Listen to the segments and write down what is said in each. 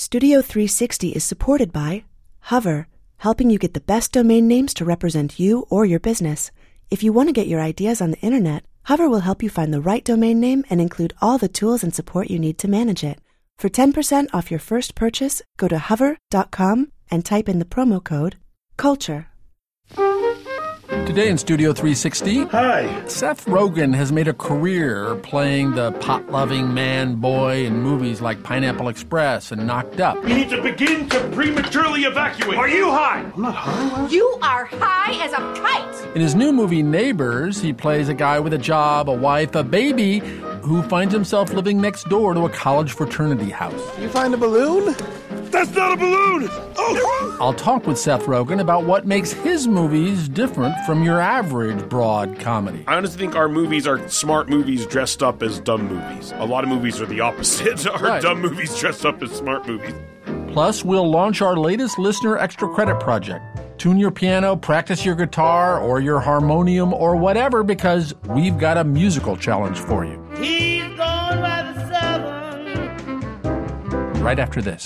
Studio 360 is supported by Hover, helping you get the best domain names to represent you or your business. If you want to get your ideas on the internet, Hover will help you find the right domain name and include all the tools and support you need to manage it. For 10% off your first purchase, go to hover.com and type in the promo code CULTURE. Today in Studio 360, Hi. Seth Rogen has made a career playing the pot-loving man-boy in movies like Pineapple Express and Knocked Up. We need to begin to prematurely evacuate. Are you high? I'm not high. You are high as a kite. In his new movie Neighbors, he plays a guy with a job, a wife, a baby, who finds himself living next door to a college fraternity house. You find a balloon? That's not a balloon! Oh! I'll talk with Seth Rogen about what makes his movies different from your average broad comedy. I honestly think our movies are smart movies dressed up as dumb movies. A lot of movies are the opposite. Dumb movies dressed up as smart movies. Plus, we'll launch our latest listener extra credit project. Tune your piano, practice your guitar, or your harmonium, or whatever, because we've got a musical challenge for you. He's gone by the 7. Right after this.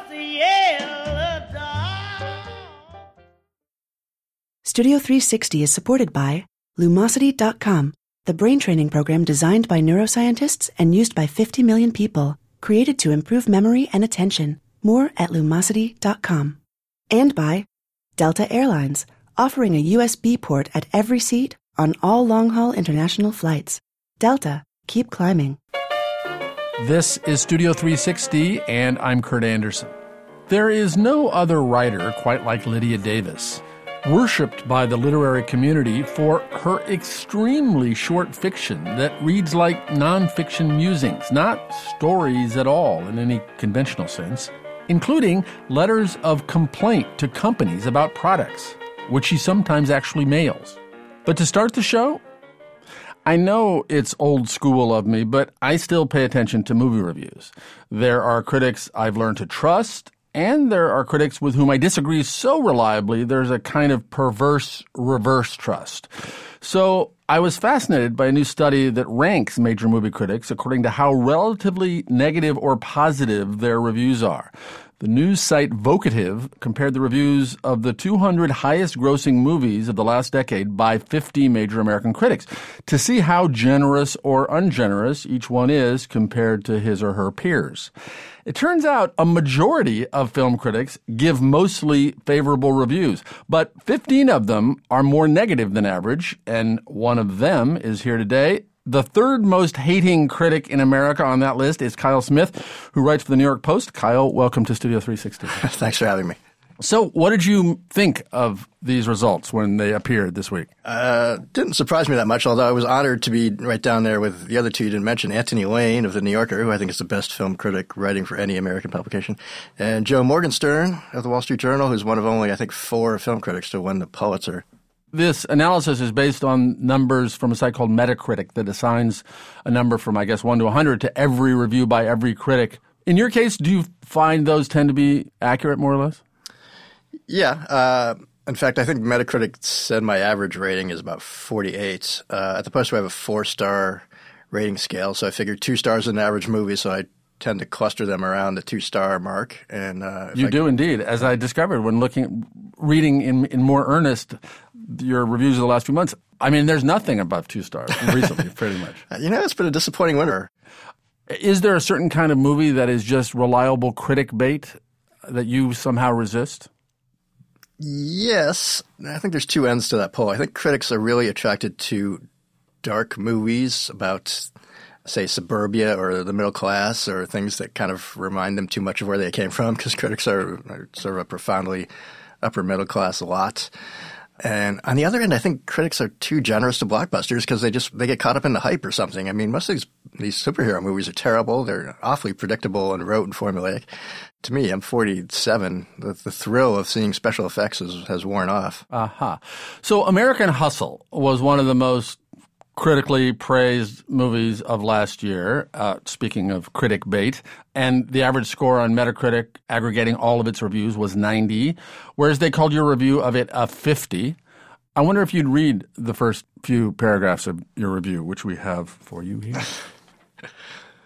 Studio 360 is supported by Lumosity.com, the brain training program designed by neuroscientists and used by 50 million people, created to improve memory and attention. More at Lumosity.com. And by Delta Airlines, offering a USB port at every seat on all long-haul international flights. Delta, keep climbing. This is Studio 360, and I'm Kurt Anderson. There is no other writer quite like Lydia Davis, worshipped by the literary community for her extremely short fiction that reads like nonfiction musings, not stories at all in any conventional sense, including letters of complaint to companies about products, which she sometimes actually mails. But to start the show, I know it's old school of me, but I still pay attention to movie reviews. There are critics I've learned to trust, and there are critics with whom I disagree so reliably there's a kind of perverse reverse trust. So I was fascinated by a new study that ranks major movie critics according to how relatively negative or positive their reviews are. The news site Vocative compared the reviews of the 200 highest-grossing movies of the last decade by 50 major American critics to see how generous or ungenerous each one is compared to his or her peers. It turns out a majority of film critics give mostly favorable reviews, but 15 of them are more negative than average, and one of them is here today. The third most hating critic in America on that list is Kyle Smith, who writes for the New York Post. Kyle, welcome to Studio 360. Thanks for having me. So what did you think of these results when they appeared this week? Didn't surprise me that much, although I was honored to be right down there with the other two you didn't mention, Anthony Lane of The New Yorker, who I think is the best film critic writing for any American publication, and Joe Morgenstern of The Wall Street Journal, who's one of only, I think, 4 film critics to win the Pulitzer. This analysis is based on numbers from a site called Metacritic that assigns a number from, I guess, 1 to 100 to every review by every critic. In your case, do you find those tend to be accurate, more or less? Yeah. In fact, I think Metacritic said my average rating is about 48. At the Post, we have a 4-star rating scale, so I figured 2 stars is an average movie, so I tend to cluster them around the 2-star mark. And you do indeed, as I discovered when reading in more earnest your reviews of the last few months. I mean, there's nothing above 2 stars recently, pretty much. It's been a disappointing winter. Is there a certain kind of movie that is just reliable critic bait that you somehow resist? Yes. I think there's 2 ends to that poll. I think critics are really attracted to dark movies about, say, suburbia or the middle class or things that kind of remind them too much of where they came from, because critics are sort of a profoundly upper middle class lot. And on the other end, I think critics are too generous to blockbusters because they get caught up in the hype or something. I mean, most of these superhero movies are terrible. They're awfully predictable and rote and formulaic. To me, I'm 47. The thrill of seeing special effects has worn off. Aha. So American Hustle was one of the most critically praised movies of last year, speaking of critic bait. And the average score on Metacritic, aggregating all of its reviews, was 90, whereas they called your review of it a 50. I wonder if you'd read the first few paragraphs of your review, which we have for you here.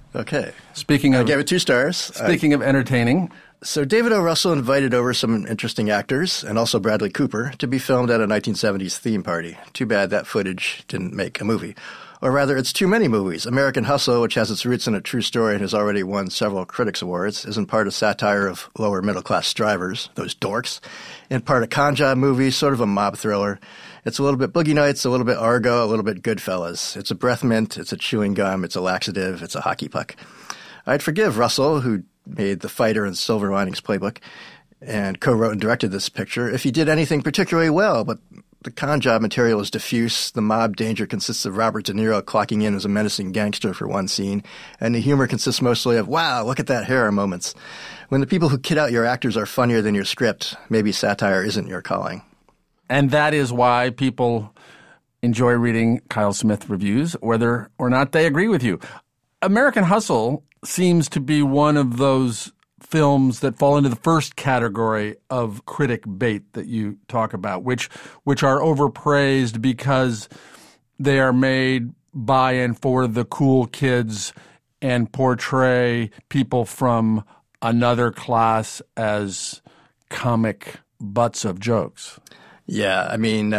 Okay. Speaking I of, gave it 2 stars. Speaking of entertaining, So David O. Russell invited over some interesting actors, and also Bradley Cooper, to be filmed at a 1970s theme party. Too bad that footage didn't make a movie. Or rather, it's too many movies. American Hustle, which has its roots in a true story and has already won several critics' awards, is in part a satire of lower middle-class strivers, those dorks, in part a con job movie, sort of a mob thriller. It's a little bit Boogie Nights, a little bit Argo, a little bit Goodfellas. It's a breath mint, it's a chewing gum, it's a laxative, it's a hockey puck. I'd forgive Russell, who made The Fighter and Silver Linings Playbook, and co-wrote and directed this picture, if he did anything particularly well, but the con job material is diffuse. The mob danger consists of Robert De Niro clocking in as a menacing gangster for one scene, and the humor consists mostly of, wow, look at that hair moments. When the people who kid out your actors are funnier than your script, maybe satire isn't your calling. and that is why people enjoy reading Kyle Smith reviews, whether or not they agree with you. American Hustle seems to be one of those films that fall into the first category of critic bait that you talk about, which are overpraised because they are made by and for the cool kids and portray people from another class as comic butts of jokes. Yeah, I mean,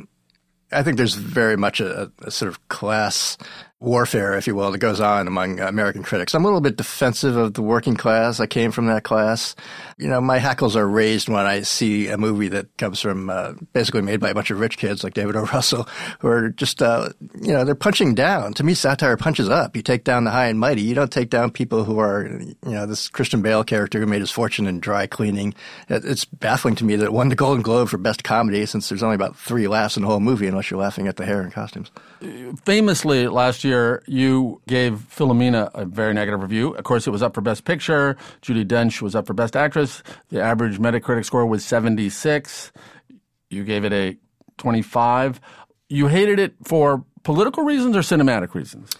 I think there's very much a sort of class warfare, if you will, that goes on among American critics. I'm a little bit defensive of the working class. I came from that class. You know, my hackles are raised when I see a movie that comes from basically made by a bunch of rich kids like David O. Russell, who are just, they're punching down. To me, satire punches up. You take down the high and mighty. You don't take down people who are, this Christian Bale character who made his fortune in dry cleaning. It's baffling to me that it won the Golden Globe for Best Comedy, since there's only about 3 laughs in the whole movie, unless you're laughing at the hair and costumes. Famously, last year, you gave Philomena a very negative review. Of course, it was up for Best Picture. Judi Dench was up for Best Actress. The average Metacritic score was 76. You gave it a 25. You hated it for political reasons or cinematic reasons?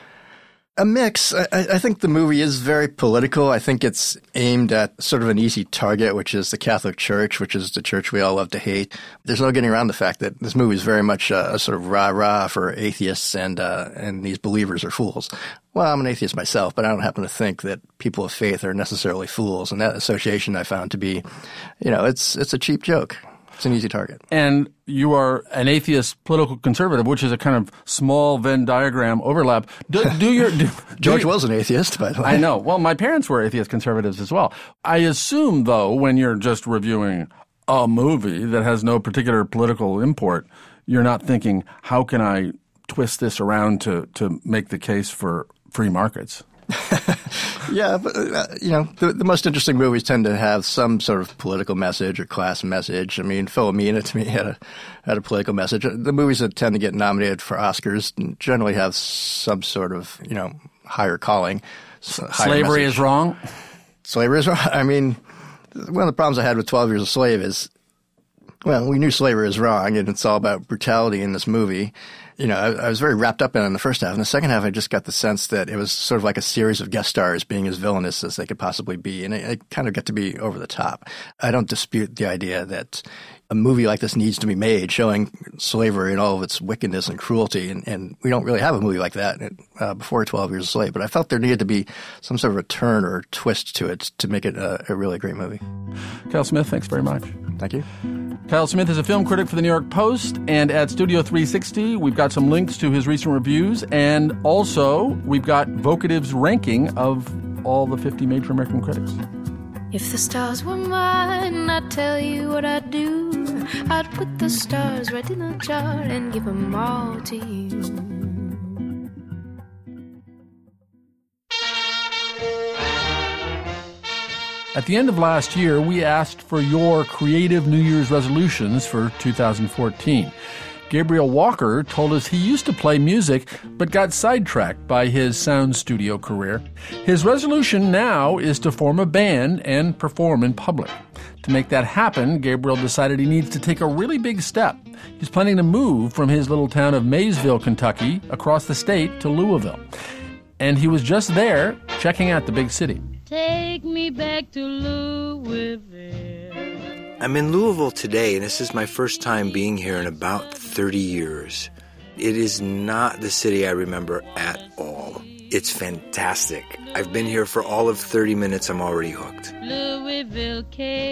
A mix. I think the movie is very political. I think it's aimed at sort of an easy target, which is the Catholic Church, which is the church we all love to hate. There's no getting around the fact that this movie is very much a sort of rah-rah for atheists and these believers are fools. Well, I'm an atheist myself, but I don't happen to think that people of faith are necessarily fools. And that association I found to be, it's a cheap joke. It's an easy target. And you are an atheist political conservative, which is a kind of small Venn diagram overlap. George was an atheist, by the way. I know. Well, my parents were atheist conservatives as well. I assume, though, when you're just reviewing a movie that has no particular political import, you're not thinking, how can I twist this around to make the case for free markets? Yeah, but, the most interesting movies tend to have some sort of political message or class message. I mean, Philomena, to me, had a political message. The movies that tend to get nominated for Oscars generally have some sort of, higher calling. Slavery is wrong? Slavery is wrong. I mean, one of the problems I had with 12 Years a Slave is, we knew slavery was wrong, and it's all about brutality in this movie. I was very wrapped up in the first half. In the second half, I just got the sense that it was sort of like a series of guest stars being as villainous as they could possibly be. And it kind of got to be over the top. I don't dispute the idea that a movie like this needs to be made showing slavery and all of its wickedness and cruelty. And we don't really have a movie like that before 12 Years a Slave. But I felt there needed to be some sort of a turn or twist to it to make it a really great movie. Kyle Smith, thanks very much. Thank you. Kyle Smith is a film critic for the New York Post, and at Studio 360, we've got some links to his recent reviews, and also we've got Vocative's ranking of all the 50 major American critics. If the stars were mine, I'd tell you what I'd do. I'd put the stars right in a jar and give them all to you. At the end of last year, we asked for your creative New Year's resolutions for 2014. Gabriel Walker told us he used to play music, but got sidetracked by his sound studio career. His resolution now is to form a band and perform in public. To make that happen, Gabriel decided he needs to take a really big step. He's planning to move from his little town of Maysville, Kentucky, across the state to Louisville. And he was just there, checking out the big city. Take me back to Louisville. I'm in Louisville today, and this is my first time being here in about 30 years. It is not the city I remember at all. It's fantastic. I've been here for all of 30 minutes. I'm already hooked. Louisville,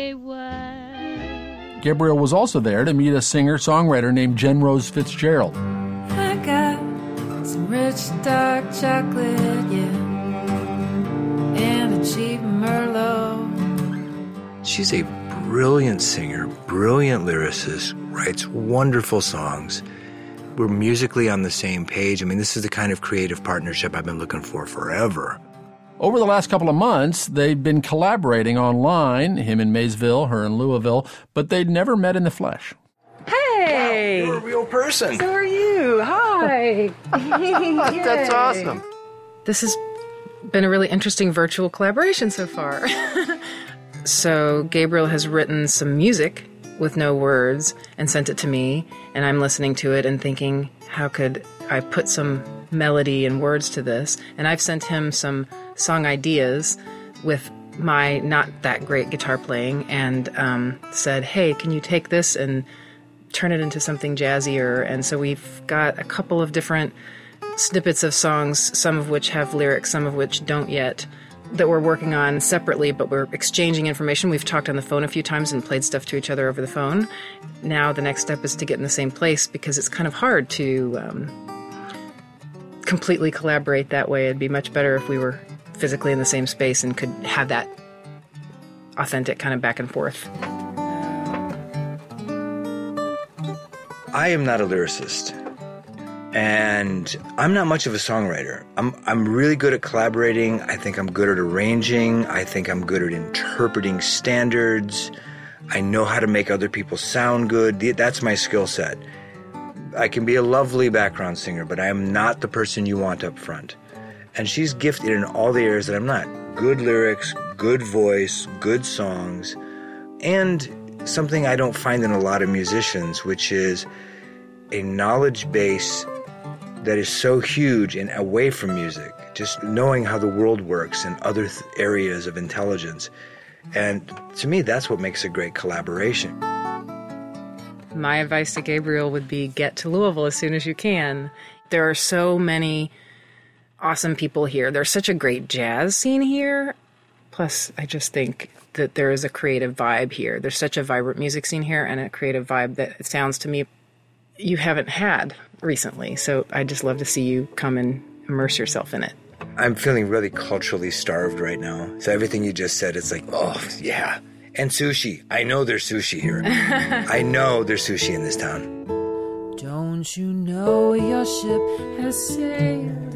KY. Gabriel was also there to meet a singer-songwriter named Jen Rose Fitzgerald. I got some rich dark chocolate, yeah, and a cheap Merlot. She's a brilliant singer, brilliant lyricist, writes wonderful songs. We're musically on the same page. I mean, this is the kind of creative partnership I've been looking for forever. Over the last couple of months, they've been collaborating online, him in Maysville, her in Louisville, but they'd never met in the flesh. Hey! Wow, you're a real person. So are you. Hi. That's awesome. This has been a really interesting virtual collaboration so far. So Gabriel has written some music with no words and sent it to me, and I'm listening to it and thinking, how could I put some melody and words to this? And I've sent him some song ideas with my not that great guitar playing and said, hey, can you take this and turn it into something jazzier? And so we've got a couple of different snippets of songs, some of which have lyrics, some of which don't yet, that we're working on separately, but we're exchanging information. We've talked on the phone a few times and played stuff to each other over the phone. Now the next step is to get in the same place because it's kind of hard to completely collaborate that way. It'd be much better if we were physically in the same space and could have that authentic kind of back and forth. I am not a lyricist, and I'm not much of a songwriter. I'm really good at collaborating. I think I'm good at arranging. I think I'm good at interpreting standards. I know how to make other people sound good. That's my skill set. I can be a lovely background singer, but I am not the person you want up front. And she's gifted in all the areas that I'm not. Good lyrics, good voice, good songs, and something I don't find in a lot of musicians, which is a knowledge base that is so huge and away from music, just knowing how the world works and other areas of intelligence. And to me, that's what makes a great collaboration. My advice to Gabriel would be get to Louisville as soon as you can. There are so many awesome people here. There's such a great jazz scene here. Plus, I just think that there is a creative vibe here. There's such a vibrant music scene here and a creative vibe that it sounds to me you haven't had recently. So I'd just love to see you come and immerse yourself in it. I'm feeling really culturally starved right now. So everything you just said, it's like, oh, yeah. And sushi. I know there's sushi here. I know there's sushi in this town. Don't you know your ship has sailed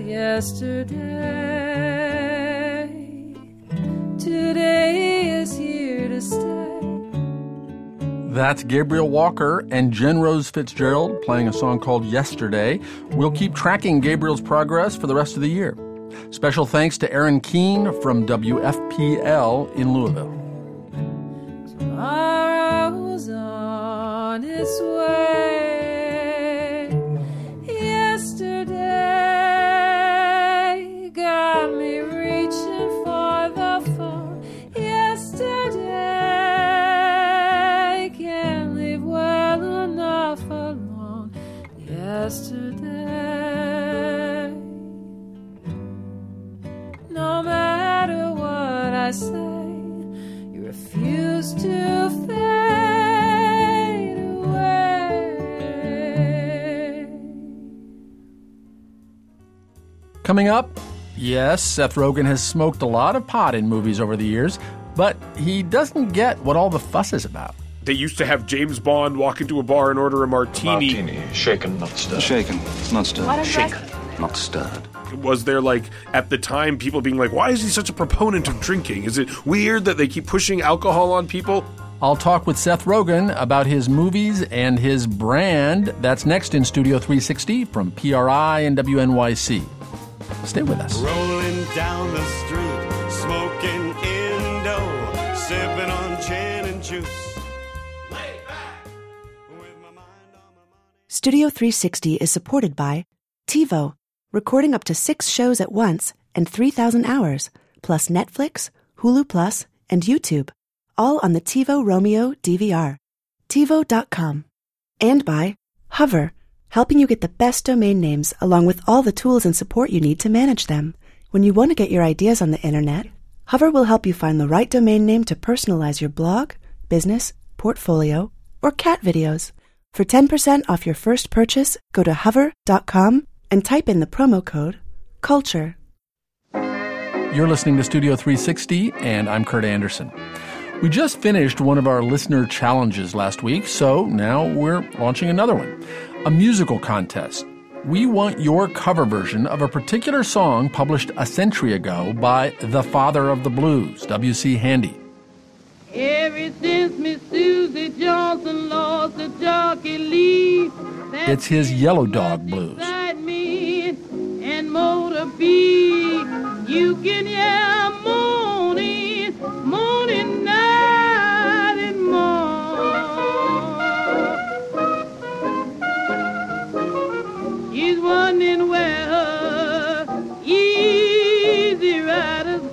yesterday? Today is here to stay. That's Gabriel Walker and Jen Rose Fitzgerald playing a song called Yesterday. We'll keep tracking Gabriel's progress for the rest of the year. Special thanks to Aaron Keene from WFPL in Louisville. Tomorrow's on its way. Yesterday got me reaching for the phone. Yesterday can't leave well enough alone. Yesterday, no matter what I say, you refuse to fade away. Coming up, yes, Seth Rogen has smoked a lot of pot in movies over the years, but he doesn't get what all the fuss is about. They used to have James Bond walk into a bar and order a martini. Martini, shaken, not stirred. Shaken, not stirred. Shaken, not stirred. Was there, like, at the time, people being like, why is he such a proponent of drinking? Is it weird that they keep pushing alcohol on people? I'll talk with Seth Rogen about his movies and his brand. That's next in Studio 360 from PRI and WNYC. Stay with us. Rolling down the street, smoking Indo, sipping on gin and juice. Studio 360 is supported by TiVo, recording up to 6 shows at once and 3,000 hours, plus Netflix, Hulu Plus, and YouTube, all on the TiVo Romeo DVR. TiVo.com. And by Hover, helping you get the best domain names along with all the tools and support you need to manage them. When you want to get your ideas on the internet, Hover will help you find the right domain name to personalize your blog, business, portfolio, or cat videos. For 10% off your first purchase, go to hover.com and type in the promo code CULTURE. You're listening to Studio 360, and I'm Kurt Anderson. We just finished one of our listener challenges last week, so now we're launching another one, a musical contest. We want your cover version of a particular song published a century ago by the father of the blues, W.C. Handy. Ever since Miss Susie Johnson lost the jockey lead, it's his Yellow Dog Blues. And motor B, you can hear moaning, moaning night and morn. She's wondering where her easy rider's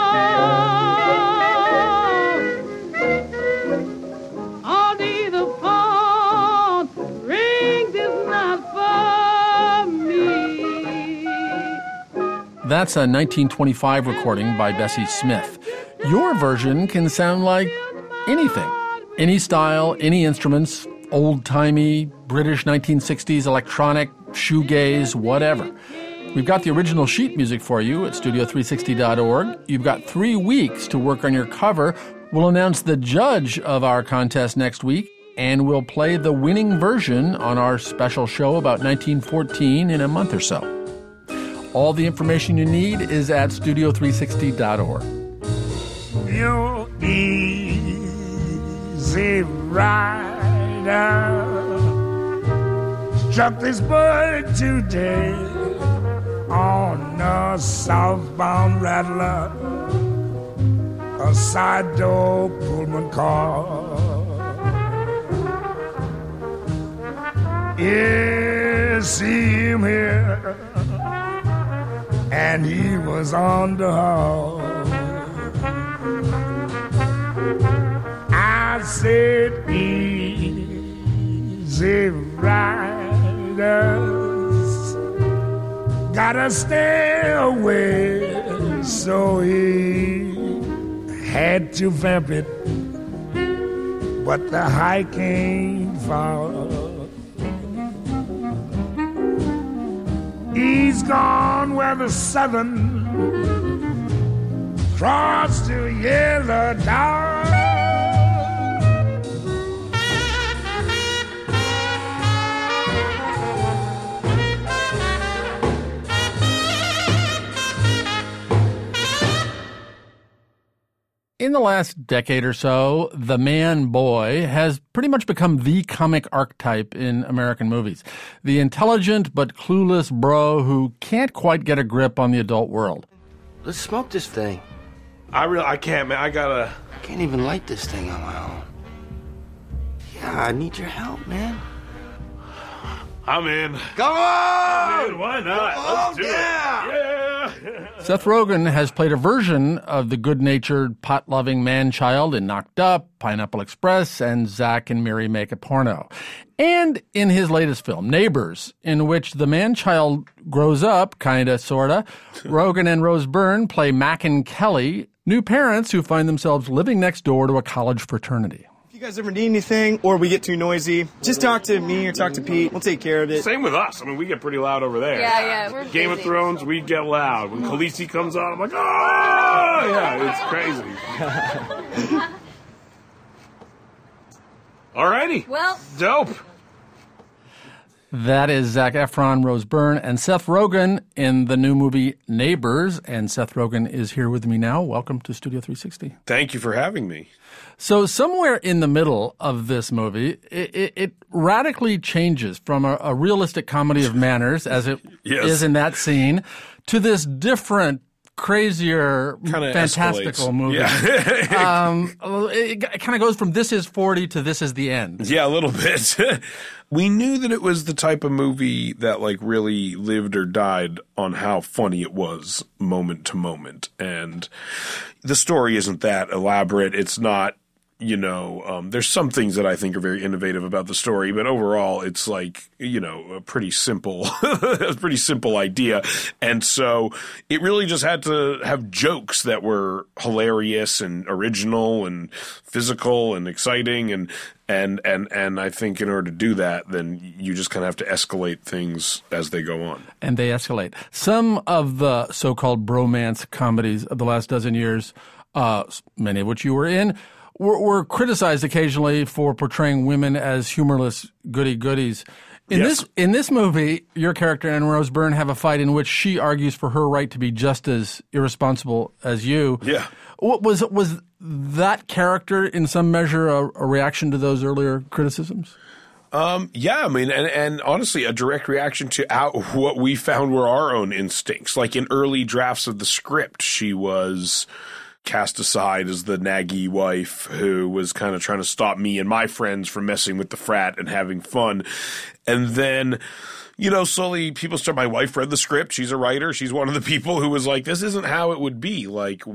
gone. All day the phone rings, it's not for me. That's a 1925 recording by Bessie Smith. Your version can sound like anything. Any style, any instruments, old-timey, British 1960s, electronic, shoegaze, whatever. We've got the original sheet music for you at studio360.org. You've got 3 weeks to work on your cover. We'll announce the judge of our contest next week, and we'll play the winning version on our special show about 1914 in a month or so. All the information you need is at studio360.org. You easy rider struck this bird today on a southbound rattler, a side door Pullman car. Yes, see him here, and he was on the haul. I said, easy riders gotta stay away, so he had to vamp it, but the hike ain't far. He's gone where the Southern crossed to Yellow Dog. In the last decade or so, the man-boy has pretty much become the comic archetype in American movies. The intelligent but clueless bro who can't quite get a grip on the adult world. Let's smoke this thing. I can't, man. I can't even light this thing on my own. Yeah, I need your help, man. I'm in. Come on! Dude, why not? Let's do it. Yeah! Seth Rogen has played a version of the good-natured, pot-loving man-child in Knocked Up, Pineapple Express, and Zack and Miri Make a Porno. And in his latest film, Neighbors, in which the man-child grows up, kinda, sorta. Rogen and Rose Byrne play Mac and Kelly, new parents who find themselves living next door to a college fraternity. If you guys ever need anything or we get too noisy, just talk to me or talk to Pete. We'll take care of it. Same with us. I mean, we get pretty loud over there. Yeah, we're Game busy. of Thrones, we get loud. When Khaleesi comes on, I'm like, oh! Yeah, it's crazy. Alrighty. Well. Dope. That is Zac Efron, Rose Byrne, and Seth Rogen in the new movie Neighbors. And Seth Rogen is here with me now. Welcome to Studio 360. Thank you for having me. So somewhere in the middle of this movie, it radically changes from a realistic comedy of manners, as it is in that scene, to this different, crazier, kinda fantastical escalates. movie. Yeah. It kind of goes from This Is 40 to This Is the End. Yeah, a little bit. We knew that it was the type of movie that like really lived or died on how funny it was moment to moment. And the story isn't that elaborate. It's not there's some things that I think are very innovative about the story, but overall it's like, a pretty simple, idea. And so it really just had to have jokes that were hilarious and original and physical and exciting. And I think in order to do that, then you just kind of have to escalate things as they go on. And they escalate. Some of the so-called bromance comedies of the last dozen years, many of which you were in, were criticized occasionally for portraying women as humorless goody-goodies. In this movie, your character and Rose Byrne have a fight in which she argues for her right to be just as irresponsible as you. Yeah. Was that character in some measure a reaction to those earlier criticisms? Yeah, I mean, and honestly, a direct reaction to what we found were our own instincts. Like in early drafts of the script, she was cast aside as the naggy wife who was kind of trying to stop me and my friends from messing with the frat and having fun. And then, slowly people start, my wife read the script. She's a writer. She's one of the people who was like, this isn't how it would be. Like,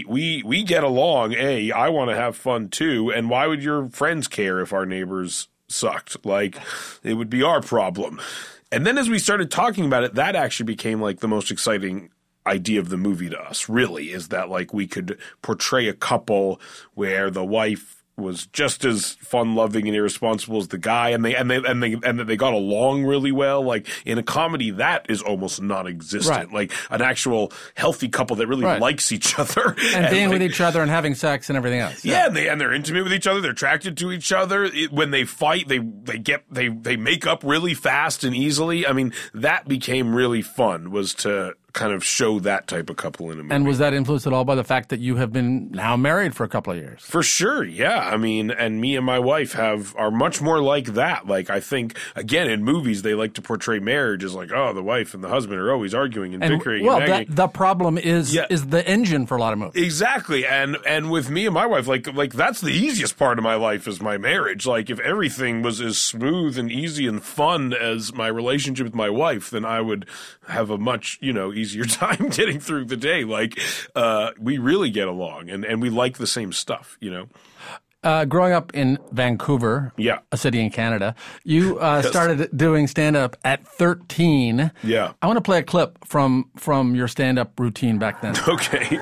we get along. I want to have fun too. And why would your friends care if our neighbors sucked? Like, it would be our problem. And then as we started talking about it, that actually became like the most exciting idea of the movie to us, really, is that like we could portray a couple where the wife was just as fun-loving and irresponsible as the guy, and they got along really well. Like in a comedy, that is almost non-existent. Right. Like an actual healthy couple that really likes each other and being with each other and having sex and everything else. Yeah, and they're intimate with each other. They're attracted to each other. When they fight, they make up really fast and easily. I mean, that became really fun. Was to kind of show that type of couple in a movie. And was that influenced at all by the fact that you have been now married for a couple of years? For sure, yeah. I mean, and me and my wife are much more like that. Like, I think, again, in movies, they like to portray marriage as like, oh, the wife and the husband are always arguing and bickering and nagging. The problem is the engine for a lot of movies. Exactly. And with me and my wife, like that's the easiest part of my life is my marriage. Like, if everything was as smooth and easy and fun as my relationship with my wife, then I would have a much, easier time getting through the day. Like, we really get along and we like the same stuff, Growing up in Vancouver, a city in Canada, you started doing stand-up at 13. Yeah. I want to play a clip from your stand-up routine back then. Okay.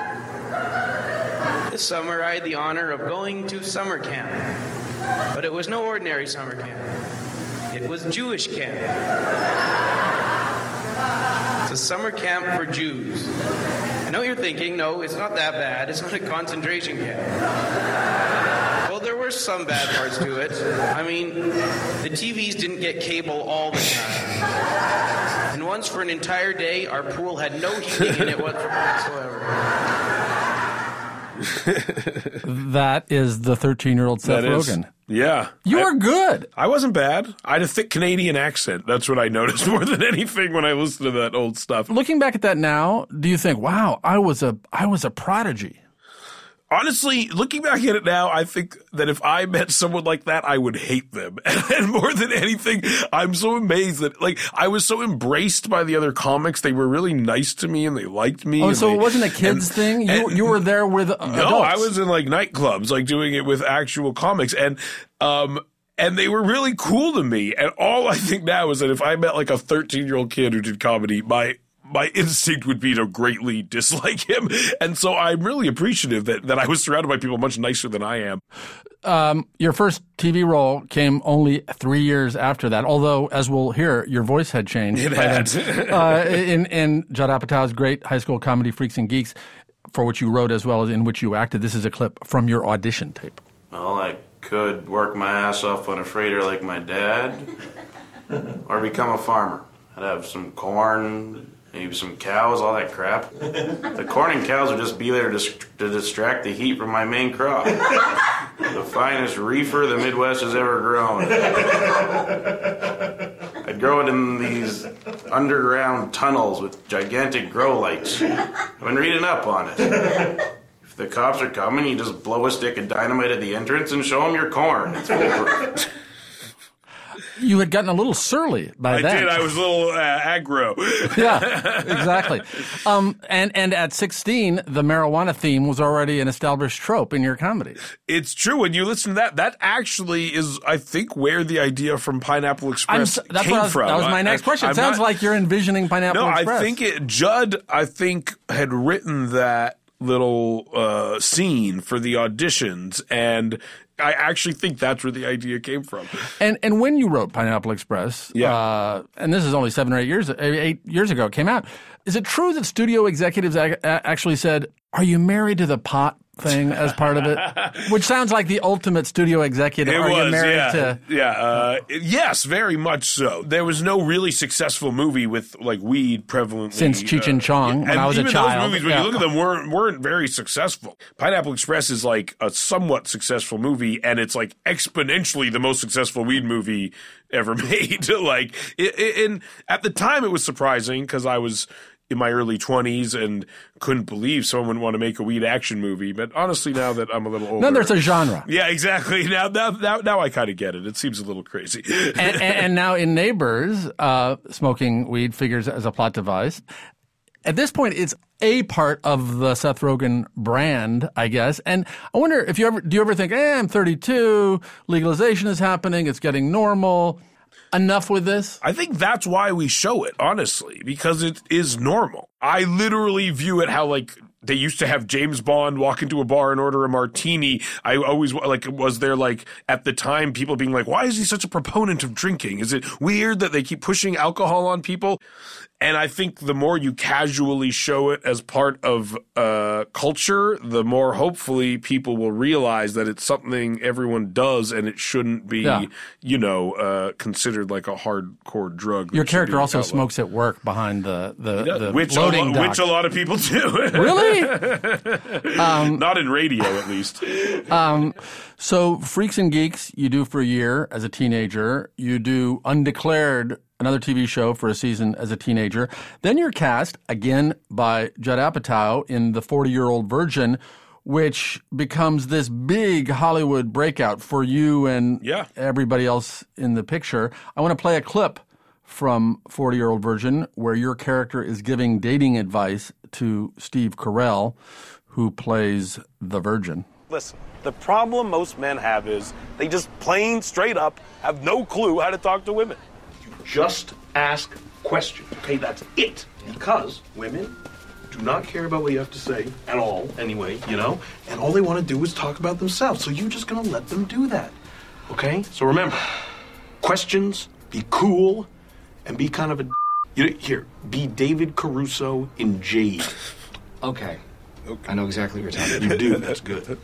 This summer, I had the honor of going to summer camp. But it was no ordinary summer camp. It was Jewish camp. It's a summer camp for Jews. I know you're thinking, no, it's not that bad. It's not a concentration camp. Well, there were some bad parts to it. I mean, the TVs didn't get cable all the time. And once for an entire day, our pool had no heating in it whatsoever. That is the 13-year-old Seth Rogen. Yeah. You were good. I wasn't bad. I had a thick Canadian accent. That's what I noticed more than anything when I listened to that old stuff. Looking back at that now, do you think, wow, I was a prodigy? Honestly, looking back at it now, I think that if I met someone like that, I would hate them. And more than anything, I'm so amazed that, like, I was so embraced by the other comics. They were really nice to me and they liked me. Oh, so it wasn't a kids thing? You were there with adults? No, I was in, like, nightclubs, like, doing it with actual comics. And they were really cool to me. And all I think now is that if I met, like, a 13-year-old kid who did comedy, my instinct would be to greatly dislike him. And so I'm really appreciative that I was surrounded by people much nicer than I am. Your first TV role came only 3 years after that, although, as we'll hear, your voice had changed. It had. In Judd Apatow's great high school comedy Freaks and Geeks, for which you wrote as well as in which you acted. This is a clip from your audition tape. Well, I could work my ass off on a freighter like my dad, or become a farmer. I'd have some corn, maybe some cows, all that crap. The corn and cows would just be there to distract the heat from my main crop. The finest reefer the Midwest has ever grown. I'd grow it in these underground tunnels with gigantic grow lights. I've been reading up on it. If the cops are coming, you just blow a stick of dynamite at the entrance and show them your corn. It's foolproof. you had gotten a little surly by then. I did. I was a little aggro. Yeah, exactly. And at 16, the marijuana theme was already an established trope in your comedy. It's true. When you listen to that actually is, I think, where the idea from Pineapple Express came from. That was my next question. It sounds like you're envisioning Pineapple Express. No, I think Judd, had written that little scene for the auditions, and I actually think that's where the idea came from. And when you wrote Pineapple Express, and this is only 7 or 8 years ago it came out, is it true that studio executives actually said, "Are you married to the pot thing as part of it?" Which sounds like the ultimate studio executive. You married to? Yes, very much so. There was no really successful movie with like weed prevalently since Cheech and Chong when I was a child. Those movies, when you look at them, weren't very successful. Pineapple Express is like a somewhat successful movie, and it's like exponentially the most successful weed movie ever made. Like, at the time, it was surprising because I was in my early 20s and couldn't believe someone would want to make a weed action movie. But honestly, now that I'm a little older. Now there's a genre. Yeah, exactly. Now I kind of get it. It seems a little crazy. and now in Neighbors, smoking weed figures as a plot device. At this point, it's a part of the Seth Rogen brand, I guess. And I wonder if do you ever think, I'm 32, legalization is happening, it's getting normal. Enough with this? I think that's why we show it, honestly, because it is normal. I literally view it how, like, they used to have James Bond walk into a bar and order a martini. I always, like, was there, like, at the time, people being like, why is he such a proponent of drinking? Is it weird that they keep pushing alcohol on people? And I think the more you casually show it as part of culture, the more hopefully people will realize that it's something everyone does and it shouldn't be, considered like a hardcore drug. Your character also smokes at work behind the loading dock. Which a lot of people do. Really? Not in radio, at least. So Freaks and Geeks, you do for a year as a teenager. You do Undeclared, another TV show for a season as a teenager. Then you're cast, again by Judd Apatow, in The 40-Year-Old Virgin, which becomes this big Hollywood breakout for you and everybody else in the picture. I want to play a clip from 40-Year-Old Virgin where your character is giving dating advice to Steve Carell, who plays the Virgin. Listen, the problem most men have is they just plain straight up have no clue how to talk to women. Just ask questions, okay? That's it. Because women do not care about what you have to say at all, anyway, And all they want to do is talk about themselves. So you're just going to let them do that, okay? So remember, questions, be cool, and be kind of a... Here, be David Caruso in Jade. Okay. I know exactly what you're talking about. You do. That's good.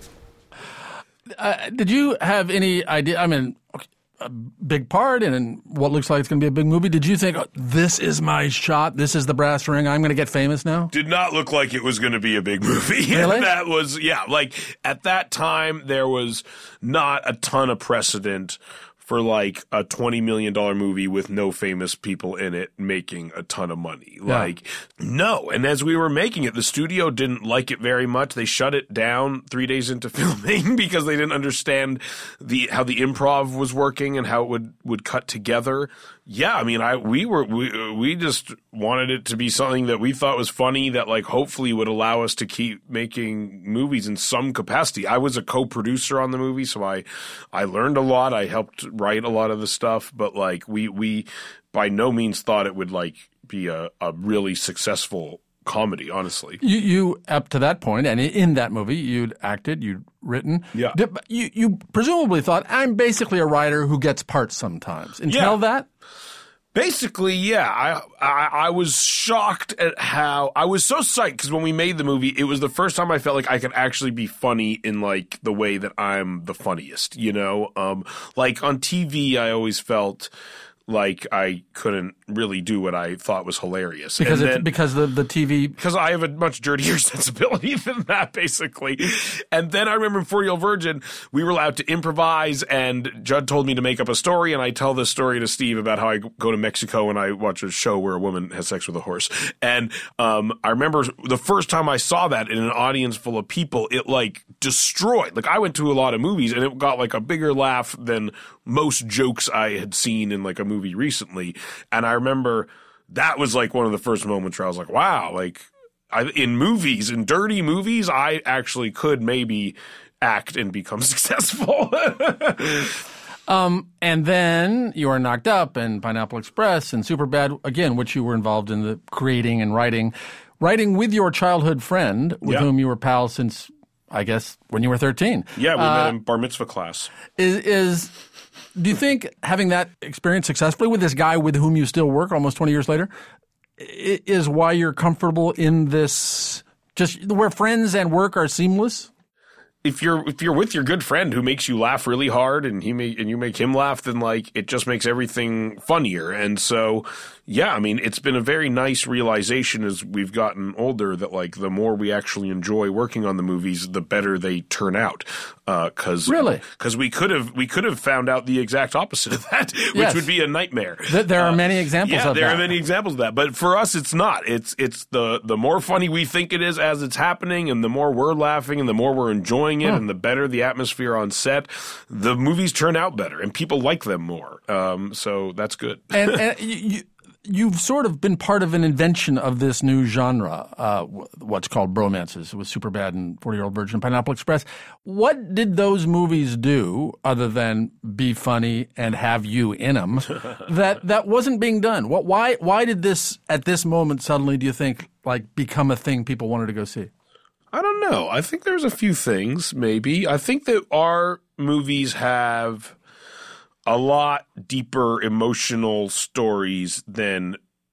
Did you have any idea? I mean... a big part in what looks like it's going to be a big movie. Did you think, this is my shot, this is the brass ring, I'm going to get famous now? Did not look like it was going to be a big movie. Really? That was, like at that time there was not a ton of precedent for like a $20 million movie with no famous people in it making a ton of money. Yeah. Like, no. And as we were making it, the studio didn't like it very much. They shut it down 3 days into filming because they didn't understand how the improv was working and how it would cut together. Yeah, I mean, we just wanted it to be something that we thought was funny that like hopefully would allow us to keep making movies in some capacity. I was a co-producer on the movie, so I learned a lot. I helped write a lot of the stuff, but like we by no means thought it would like be a really successful comedy, honestly. You up to that point, and in that movie, you'd acted, you'd written. Yeah. You presumably thought, I'm basically a writer who gets parts sometimes. Until that? Basically, yeah. I was shocked at how – I was so psyched because when we made the movie, it was the first time I felt like I could actually be funny in like the way that I'm the funniest, Like on TV, I always felt – like I couldn't really do what I thought was hilarious. Because and because the TV... Because I have a much dirtier sensibility than that, basically. And then I remember in 40-Year-Old Virgin, we were allowed to improvise, and Judd told me to make up a story, and I tell this story to Steve about how I go to Mexico and I watch a show where a woman has sex with a horse. And I remember the first time I saw that in an audience full of people, it like destroyed. Like I went to a lot of movies, and it got like a bigger laugh than most jokes I had seen in like a movie recently. And I remember that was like one of the first moments where I was like, wow, like in dirty movies, I actually could maybe act and become successful. And then you are Knocked Up and Pineapple Express and Superbad, again, which you were involved in the creating and writing with your childhood friend with whom you were pals since, I guess, when you were 13. Yeah, we met in bar mitzvah class. Do you think having that experience successfully with this guy with whom you still work almost 20 years later is why you're comfortable in this, just where friends and work are seamless? If you're with your good friend who makes you laugh really hard and you make him laugh, then like it just makes everything funnier. And so, yeah, I mean, it's been a very nice realization as we've gotten older that like the more we actually enjoy working on the movies, the better they turn out. Because we could have found out the exact opposite of that, which would be a nightmare. There are many examples of that. Yeah, there are many examples of that. But for us, it's not. It's the more funny we think it is as it's happening, and the more we're laughing, and the more we're enjoying it, and the better the atmosphere on set, the movies turn out better, and people like them more. So that's good. And you've sort of been part of an invention of this new genre, what's called bromances, with Superbad and 40-Year-Old Virgin and Pineapple Express. What did those movies do, other than be funny and have you in them, that wasn't being done? Why did this, at this moment, suddenly, do you think, like become a thing people wanted to go see? I don't know. I think there's a few things, maybe. I think that our movies have a lot deeper emotional stories than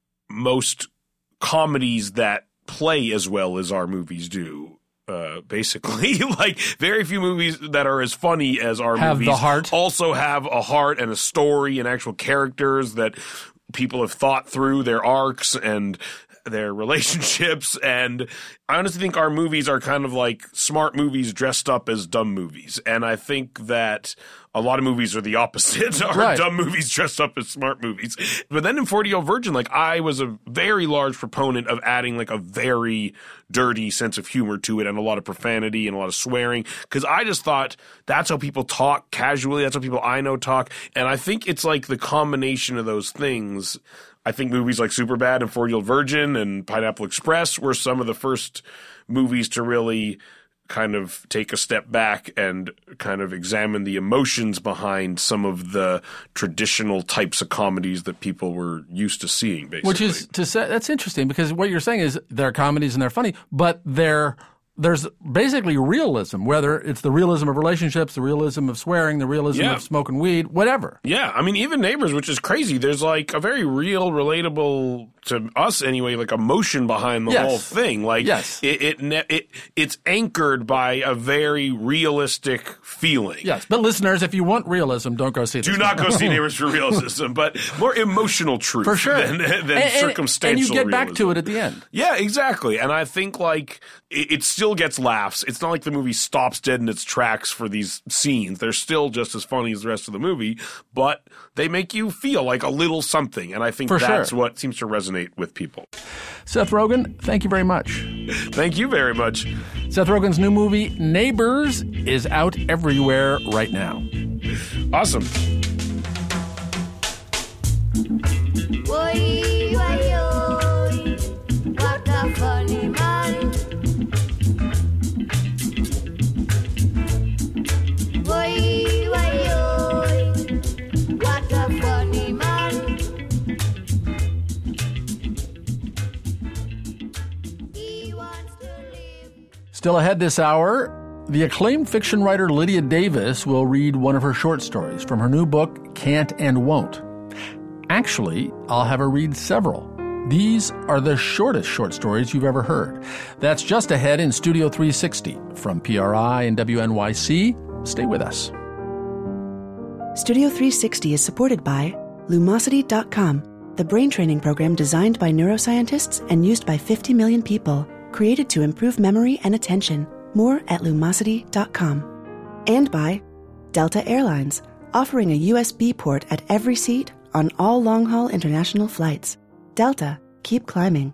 most comedies that play as well as our movies do. Basically, like very few movies that are as funny as our movies the heart. Also have a heart and a story and actual characters that people have thought through their arcs and their relationships. And I honestly think our movies are kind of like smart movies dressed up as dumb movies. And I think that a lot of movies are the opposite, are dumb movies dressed up as smart movies. But then in 40-Year-Old Virgin, like I was a very large proponent of adding like a very dirty sense of humor to it and a lot of profanity and a lot of swearing, because I just thought that's how people talk casually. That's how people I know talk. And I think it's like the combination of those things. I think movies like Superbad and 40-Year-Old Virgin and Pineapple Express were some of the first movies to really kind of take a step back and kind of examine the emotions behind some of the traditional types of comedies that people were used to seeing, basically. Which is to say, that's interesting, because what you're saying is they're comedies and they're funny, but there's basically realism, whether it's the realism of relationships, the realism of swearing, the realism of smoking weed, whatever. Yeah. I mean, even Neighbors, which is crazy, there's like a very real, relatable, to us anyway, like emotion behind the whole thing. Like it's anchored by a very realistic feeling. Yes. But listeners, if you want realism, don't go see this. Do not go see Neighbors for realism, but more emotional truth for sure. than circumstantial and you get realism. back to it at the end. Yeah, exactly. And I think like it still gets laughs. It's not like the movie stops dead in its tracks for these scenes. They're still just as funny as the rest of the movie, but they make you feel like a little something. And I think that's what seems to resonate with people. Seth Rogen, thank you very much. Thank you very much. Seth Rogen's new movie, Neighbors, is out everywhere right now. Awesome. What a funny man. What a funny man. Still ahead this hour, the acclaimed fiction writer Lydia Davis will read one of her short stories from her new book, Can't and Won't. Actually, I'll have her read several. These are the shortest short stories you've ever heard. That's just ahead in Studio 360 from PRI and WNYC. Stay with us. Studio 360 is supported by Lumosity.com, the brain training program designed by neuroscientists and used by 50 million people, created to improve memory and attention. More at Lumosity.com. And by Delta Airlines, offering a USB port at every seat on all long-haul international flights. Delta, keep climbing.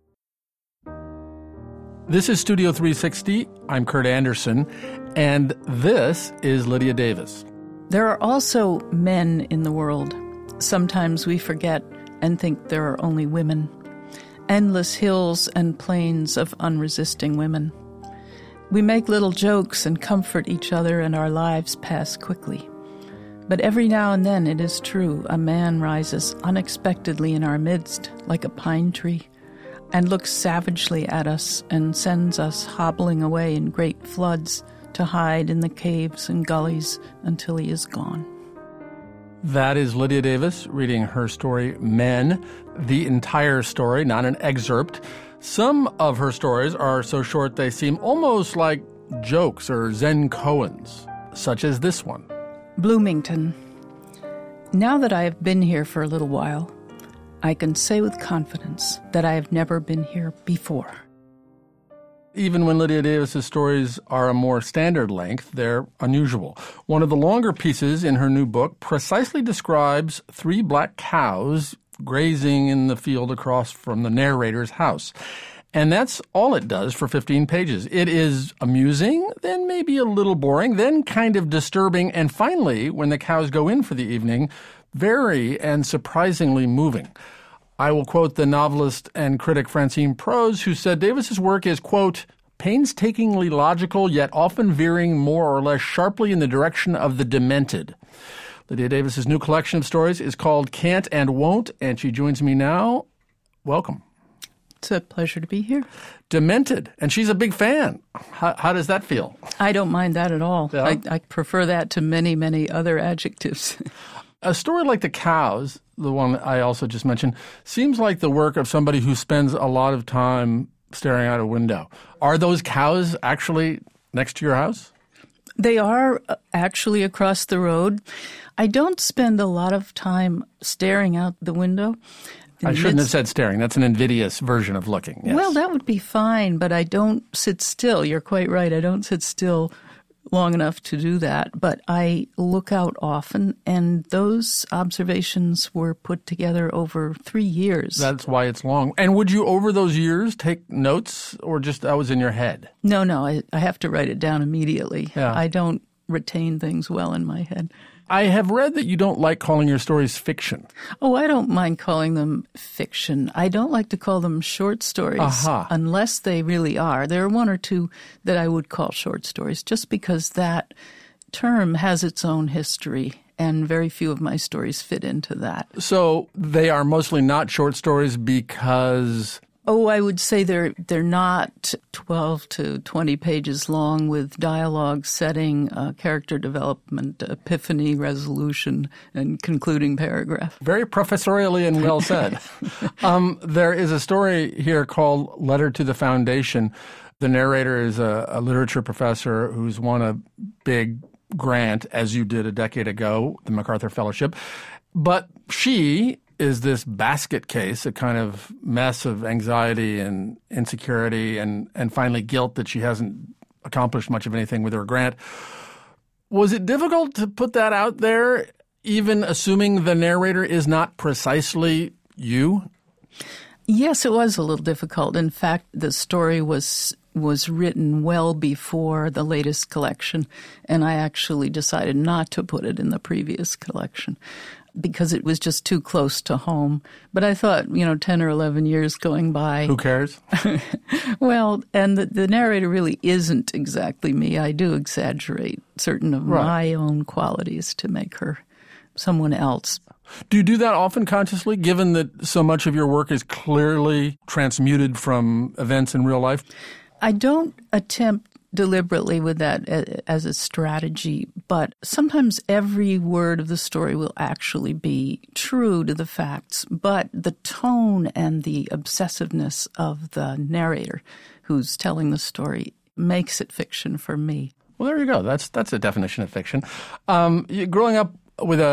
This is Studio 360. I'm Kurt Anderson, and this is Lydia Davis. There are also men in the world. Sometimes we forget and think there are only women. Endless hills and plains of unresisting women. We make little jokes and comfort each other, and our lives pass quickly. But every now and then, it is true, a man rises unexpectedly in our midst, like a pine tree, and looks savagely at us and sends us hobbling away in great floods to hide in the caves and gullies until he is gone. That is Lydia Davis reading her story, Men, the entire story, not an excerpt. Some of her stories are so short they seem almost like jokes or Zen koans, such as this one. Bloomington. Now that I have been here for a little while, I can say with confidence that I have never been here before. Even when Lydia Davis's stories are a more standard length, they're unusual. One of the longer pieces in her new book precisely describes 3 black cows grazing in the field across from the narrator's house. And that's all it does for 15 pages. It is amusing, then maybe a little boring, then kind of disturbing, and finally, when the cows go in for the evening, very and surprisingly moving. I will quote the novelist and critic Francine Prose, who said Davis's work is, quote, painstakingly logical, yet often veering more or less sharply in the direction of the demented. Lydia Davis's new collection of stories is called Can't and Won't, and she joins me now. Welcome. It's a pleasure to be here. Demented, and she's a big fan. How does that feel? I don't mind that at all. Yeah? I prefer that to many, many other adjectives. A story like The Cows, the one I also just mentioned, seems like the work of somebody who spends a lot of time staring out a window. Are those cows actually next to your house? They are actually across the road. I don't spend a lot of time staring out the window. I shouldn't have said staring. That's an invidious version of looking. Yes. Well, that would be fine, but I don't sit still. You're quite right. I don't sit still long enough to do that, but I look out often, and those observations were put together over 3 years. That's why it's long. And would you, over those years, take notes, or just that was in your head? No, I have to write it down immediately. Yeah. I don't retain things well in my head. I have read that you don't like calling your stories fiction. Oh, I don't mind calling them fiction. I don't like to call them short stories unless they really are. There are 1 or 2 that I would call short stories just because that term has its own history, and very few of my stories fit into that. So they are mostly not short stories because... Oh, I would say they're not 12 to 20 pages long with dialogue, setting, character development, epiphany, resolution, and concluding paragraph. Very professorially and well said. There is a story here called Letter to the Foundation. The narrator is a literature professor who's won a big grant, as you did a decade ago, the MacArthur Fellowship. But she is this basket case, a kind of mess of anxiety and insecurity and finally guilt that she hasn't accomplished much of anything with her grant. Was it difficult to put that out there, even assuming the narrator is not precisely you? Yes, it was a little difficult. In fact, the story was written well before the latest collection, and I actually decided not to put it in the previous collection because it was just too close to home. But I thought, 10 or 11 years going by. Who cares? Well, and the narrator really isn't exactly me. I do exaggerate certain of my own qualities to make her someone else. Do you do that often consciously, given that so much of your work is clearly transmuted from events in real life? I don't attempt deliberately with that as a strategy, but sometimes every word of the story will actually be true to the facts, but the tone and the obsessiveness of the narrator who's telling the story makes it fiction for me. Well, there you go. That's a definition of fiction. Growing up with a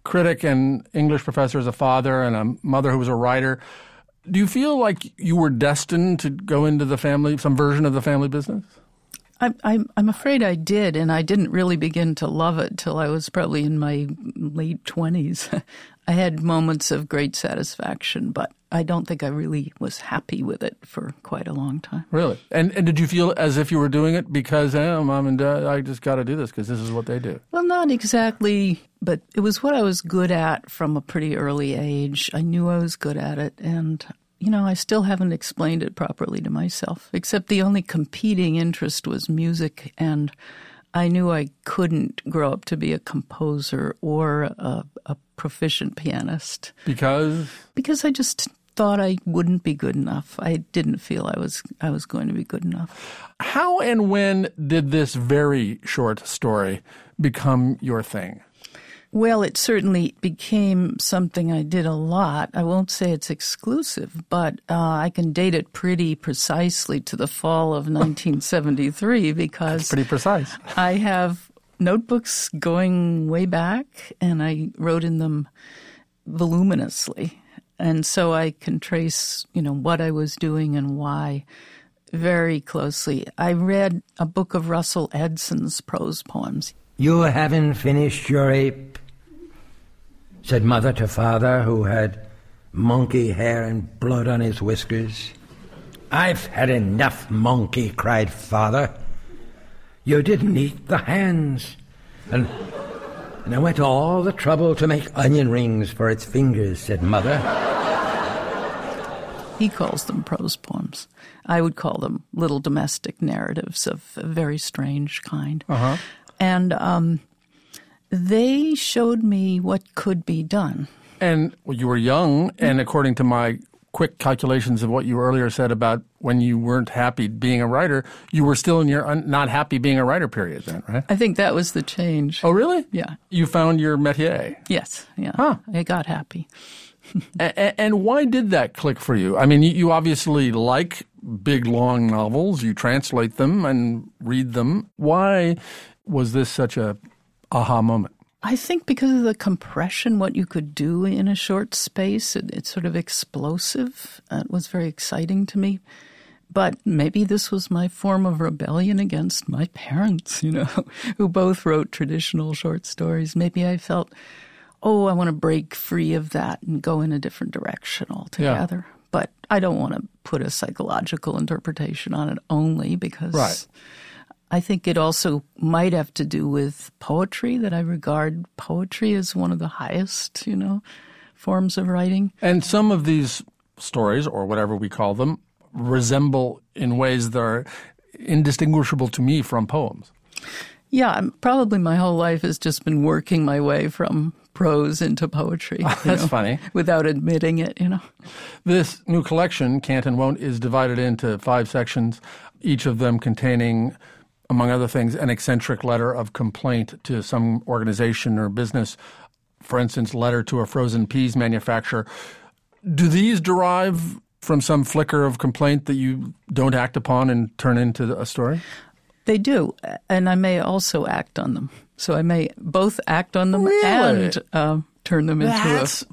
critic and English professor as a father and a mother who was a writer. Do you feel like you were destined to go into the family, some version of the family business? I'm afraid I did, and I didn't really begin to love it till I was probably in my late 20s. I had moments of great satisfaction, but I don't think I really was happy with it for quite a long time. Really? And did you feel as if you were doing it because, Mom and Dad, I just got to do this because this is what they do? Well, not exactly, but it was what I was good at from a pretty early age. I knew I was good at it, and I still haven't explained it properly to myself, except the only competing interest was music, and I knew I couldn't grow up to be a composer or a proficient pianist. Because? Because I just thought I wouldn't be good enough. I didn't feel I was going to be good enough. How and when did this very short story become your thing? Well, it certainly became something I did a lot. I won't say it's exclusive, but I can date it pretty precisely to the fall of 1973 because that's pretty precise. I have notebooks going way back, and I wrote in them voluminously. And so I can trace, what I was doing and why very closely. I read a book of Russell Edson's prose poems. "You haven't finished your ape," said Mother to Father, who had monkey hair and blood on his whiskers. "I've had enough monkey," cried Father. "You didn't eat the hands. And I went to all the trouble to make onion rings for its fingers," said Mother. He calls them prose poems. I would call them little domestic narratives of a very strange kind. Uh-huh. And they showed me what could be done. And you were young, and according to my quick calculations of what you earlier said about when you weren't happy being a writer, you were still in your not happy being a writer period then, right? I think that was the change. Oh, really? Yeah. You found your métier? Yes, yeah. Huh. I got happy. And why did that click for you? I mean, you obviously like big, long novels. You translate them and read them. Why was this such a aha moment? I think because of the compression, what you could do in a short space. It's sort of explosive. It was very exciting to me. But maybe this was my form of rebellion against my parents, who both wrote traditional short stories. Maybe I felt, I want to break free of that and go in a different direction altogether. Yeah. But I don't want to put a psychological interpretation on it only because right. I think it also might have to do with poetry, that I regard poetry as one of the highest, forms of writing. And some of these stories, or whatever we call them, resemble in ways that are indistinguishable to me from poems. Yeah, probably my whole life has just been working my way from prose into poetry. That's funny. Without admitting it, This new collection, Can't and Won't, is divided into 5 sections, each of them containing, among other things, an eccentric letter of complaint to some organization or business. For instance, letter to a frozen peas manufacturer. Do these derive from some flicker of complaint that you don't act upon and turn into a story? They do, and I may also act on them. So I may both act on them really? And turn them into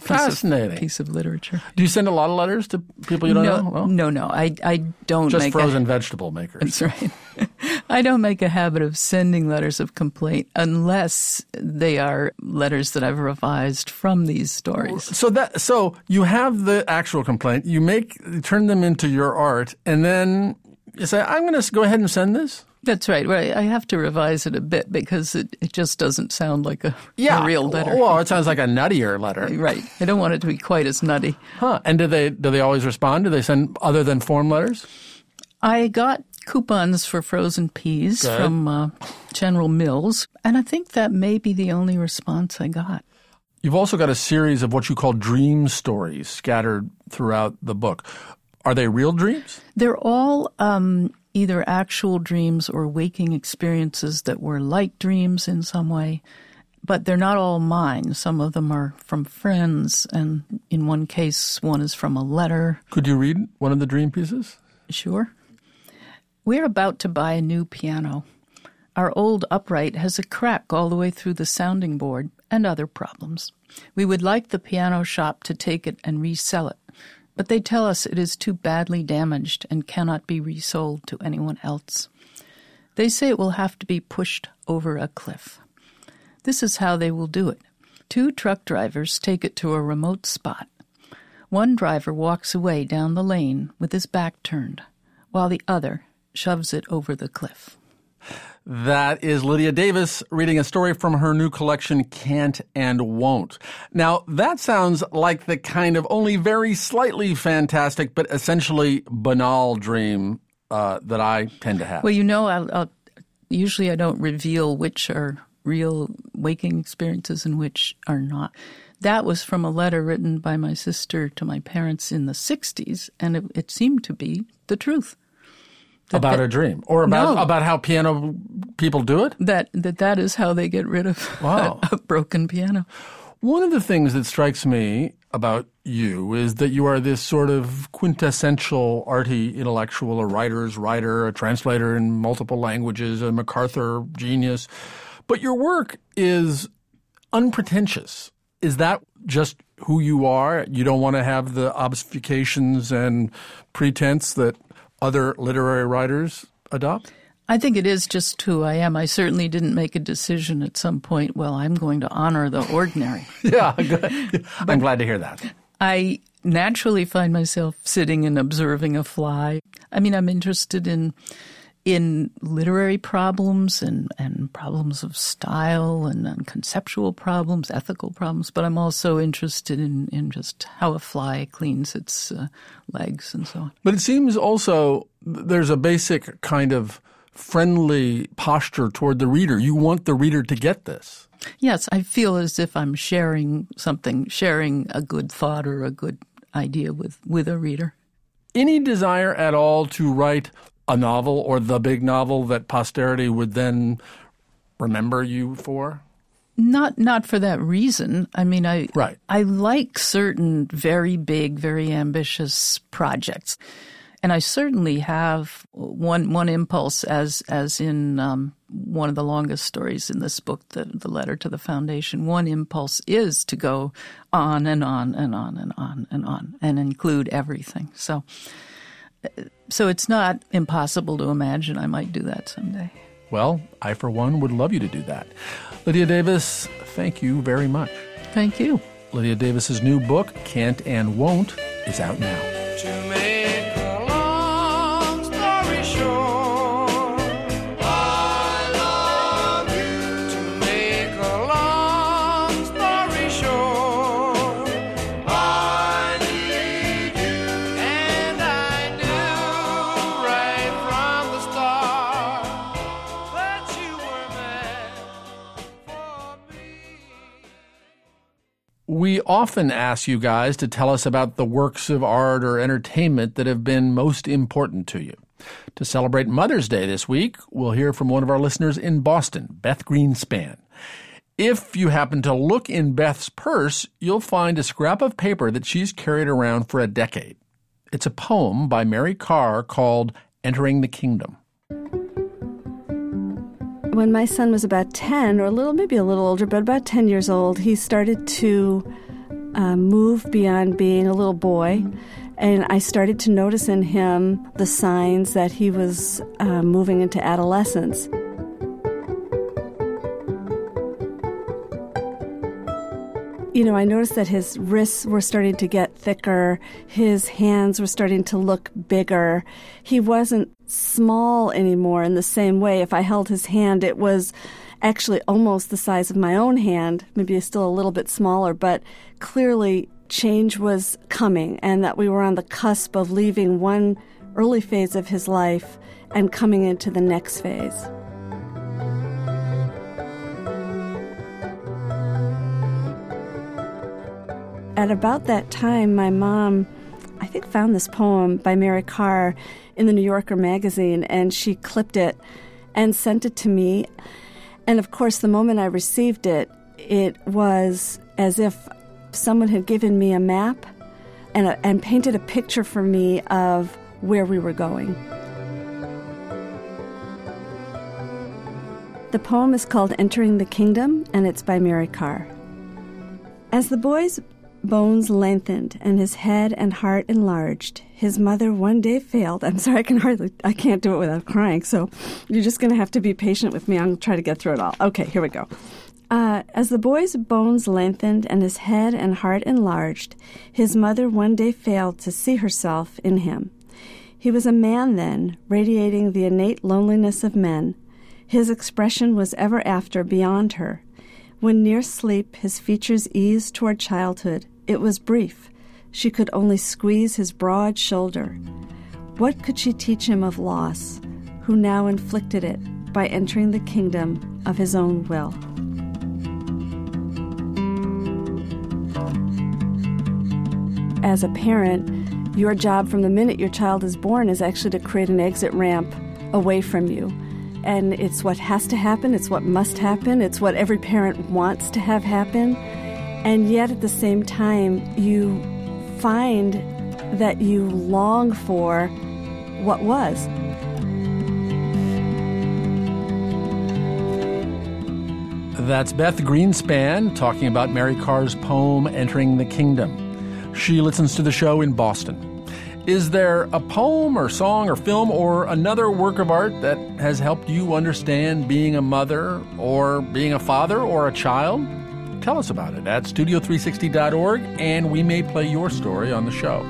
a piece of literature. Do you send a lot of letters to people you don't know? Well, no. I don't just make frozen vegetable makers. That's right. I don't make a habit of sending letters of complaint unless they are letters that I've revised from these stories. So you have the actual complaint, you turn them into your art, and then you say, I'm going to go ahead and send this? That's right. Well, I have to revise it a bit because it just doesn't sound like a real letter. Well, it sounds like a nuttier letter. Right. I don't want it to be quite as nutty. Huh. And do they always respond? Do they send other than form letters? I got coupons for frozen peas from General Mills, and I think that may be the only response I got. You've also got a series of what you call dream stories scattered throughout the book. Are they real dreams? They're all either actual dreams or waking experiences that were like dreams in some way, but they're not all mine. Some of them are from friends, and in one case, one is from a letter. Could you read one of the dream pieces? Sure. We're about to buy a new piano. Our old upright has a crack all the way through the sounding board and other problems. We would like the piano shop to take it and resell it, but they tell us it is too badly damaged and cannot be resold to anyone else. They say it will have to be pushed over a cliff. This is how they will do it. 2 truck drivers take it to a remote spot. One driver walks away down the lane with his back turned, while the other shoves it over the cliff. That is Lydia Davis reading a story from her new collection, Can't and Won't. Now, that sounds like the kind of only very slightly fantastic but essentially banal dream that I tend to have. Well, usually I don't reveal which are real waking experiences and which are not. That was from a letter written by my sister to my parents in the 60s, and it seemed to be the truth. About a dream? Or about how piano people do it? That is how they get rid of a broken piano. One of the things that strikes me about you is that you are this sort of quintessential arty intellectual, a writer's writer, a translator in multiple languages, a MacArthur genius. But your work is unpretentious. Is that just who you are? You don't want to have the obfuscations and pretense that other literary writers adopt? I think it is just who I am. I certainly didn't make a decision at some point, well, I'm going to honor the ordinary. Yeah, good. I'm glad to hear that. I naturally find myself sitting and observing a fly. I mean, I'm interested in literary problems and problems of style and conceptual problems, ethical problems, but I'm also interested in just how a fly cleans its legs and so on. But it seems also there's a basic kind of friendly posture toward the reader. You want the reader to get this. Yes, I feel as if I'm sharing something, sharing a good thought or a good idea with a reader. Any desire at all to write a novel or the big novel that posterity would then remember you for? Not for that reason. I mean, I like certain very big, very ambitious projects. And I certainly have one impulse, as in one of the longest stories in this book, the letter to the Foundation. One impulse is to go on and on and on and on and on and include everything. So it's not impossible to imagine I might do that someday. Well, I, for one, would love you to do that. Lydia Davis, thank you very much. Thank you. Lydia Davis's new book, Can't and Won't, is out now. To make a long story short, I love you. To make a long story short, I need you. And I knew right from the start that you were meant for me. We often ask you guys to tell us about the works of art or entertainment that have been most important to you. To celebrate Mother's Day this week, we'll hear from one of our listeners in Boston, Beth Greenspan. If you happen to look in Beth's purse, you'll find a scrap of paper that she's carried around for a decade. It's a poem by Mary Karr called Entering the Kingdom. When my son was about 10, or maybe a little older, but about 10 years old, he started to move beyond being a little boy. And I started to notice in him the signs that he was moving into adolescence. You know, I noticed that his wrists were starting to get thicker. His hands were starting to look bigger. He wasn't small anymore in the same way. If I held his hand, it was actually almost the size of my own hand, maybe still a little bit smaller, but clearly change was coming and that we were on the cusp of leaving one early phase of his life and coming into the next phase. At about that time, my mom, I think, found this poem by Mary Karr in the New Yorker magazine, and she clipped it and sent it to me. And of course, the moment I received it, it was as if someone had given me a map and painted a picture for me of where we were going. The poem is called Entering the Kingdom, and it's by Mary Karr. As the boy's bones lengthened and his head and heart enlarged, his mother one day failed. I'm sorry, I can't do it without crying, so you're just going to have to be patient with me. I'm going to try to get through it all. Okay, here we go. As the boy's bones lengthened and his head and heart enlarged, his mother one day failed to see herself in him. He was a man then, radiating the innate loneliness of men. His expression was ever after beyond her. When near sleep his features eased toward childhood, it was brief. She could only squeeze his broad shoulder. What could she teach him of loss, who now inflicted it by entering the kingdom of his own will? As a parent, your job from the minute your child is born is actually to create an exit ramp away from you. And it's what has to happen, it's what must happen, it's what every parent wants to have happen. And yet at the same time, you find that you long for what was. That's Beth Greenspan talking about Mary Karr's poem, Entering the Kingdom. She listens to the show in Boston. Is there a poem or song or film or another work of art that has helped you understand being a mother or being a father or a child? Tell us about it at studio360.org, and we may play your story on the show.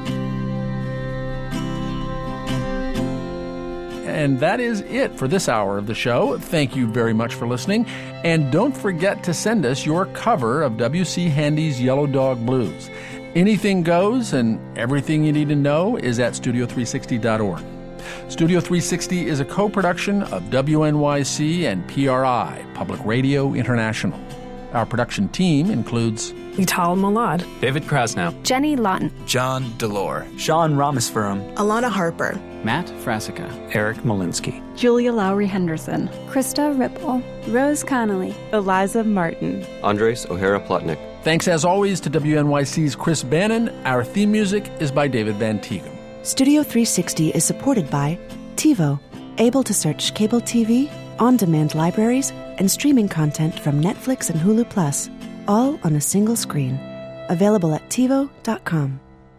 And that is it for this hour of the show. Thank you very much for listening. And don't forget to send us your cover of W.C. Handy's Yellow Dog Blues. Anything goes, and everything you need to know is at studio360.org. Studio 360 is a co-production of WNYC and PRI, Public Radio International. Our production team includes Vital Malad, David Krasnow, Jenny Lawton, John Delore, Sean Ramaspuram, Alana Harper, Matt Frasica, Eric Malinsky, Julia Lowry Henderson, Krista Ripple, Rose Connolly, Eliza Martin, Andres O'Hara Plotnick. Thanks as always to WNYC's Chris Bannon. Our theme music is by David Van Teegum. Studio 360 is supported by TiVo, able to search cable TV, on-demand libraries, and streaming content from Netflix and Hulu Plus, all on a single screen. Available at TiVo.com.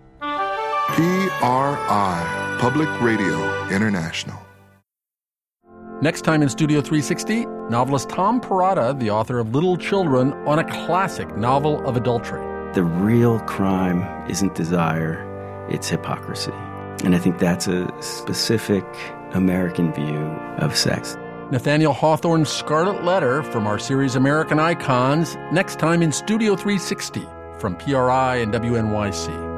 PRI, Public Radio International. Next time in Studio 360, novelist Tom Perrotta, the author of Little Children, on a classic novel of adultery. The real crime isn't desire, it's hypocrisy. And I think that's a specific American view of sex. Nathaniel Hawthorne's Scarlet Letter from our series American Icons, next time in Studio 360 from PRI and WNYC.